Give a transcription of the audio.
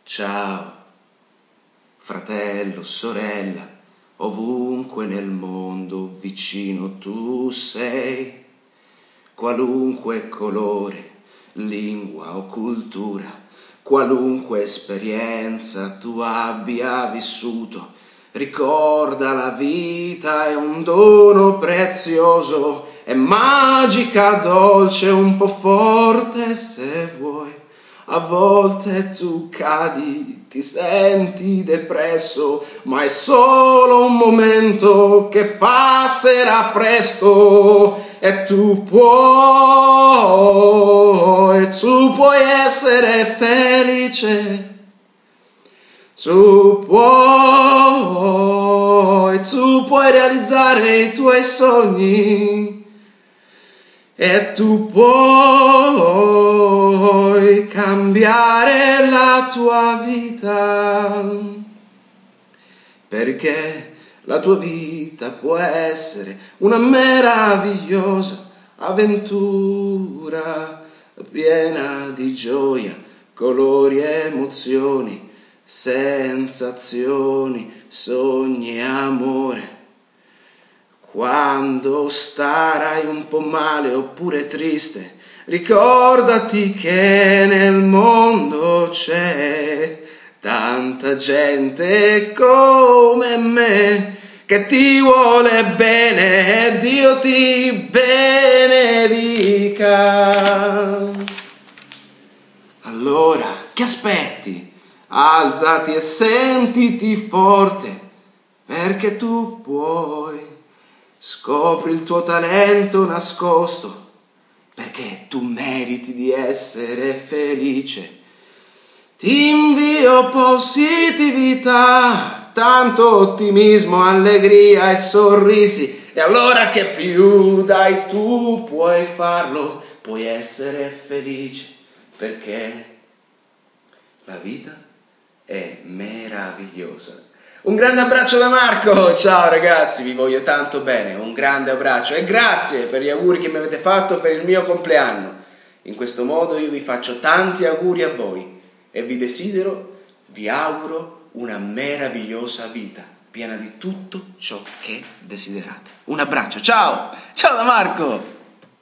Ciao, fratello, sorella, ovunque nel mondo vicino tu sei, qualunque colore, lingua o cultura, qualunque esperienza tu abbia vissuto, ricorda la vita è un dono prezioso, è magica, dolce, un po' forte se vuoi. A volte tu cadi, ti senti depresso, ma è solo un momento che passerà presto e tu puoi essere felice. Tu puoi realizzare i tuoi sogni. E tu puoi cambiare la tua vita, perché la tua vita può essere una meravigliosa avventura piena di gioia, colori e emozioni, sensazioni, sogni e amore. Quando starai un po' male oppure triste, ricordati che nel mondo c'è tanta gente come me che ti vuole bene e Dio ti benedica. Allora, che aspetti? Alzati e sentiti forte, perché tu puoi. Scopri il tuo talento nascosto, perché tu meriti di essere felice. Ti invio positività, tanto ottimismo, allegria e sorrisi. E allora che più dai, tu puoi farlo, puoi essere felice, perché la vita è meravigliosa. Un grande abbraccio da Marco, ciao ragazzi, vi voglio tanto bene, un grande abbraccio e grazie per gli auguri che mi avete fatto per il mio compleanno. In questo modo io vi faccio tanti auguri a voi e vi auguro una meravigliosa vita, piena di tutto ciò che desiderate. Un abbraccio, ciao da Marco!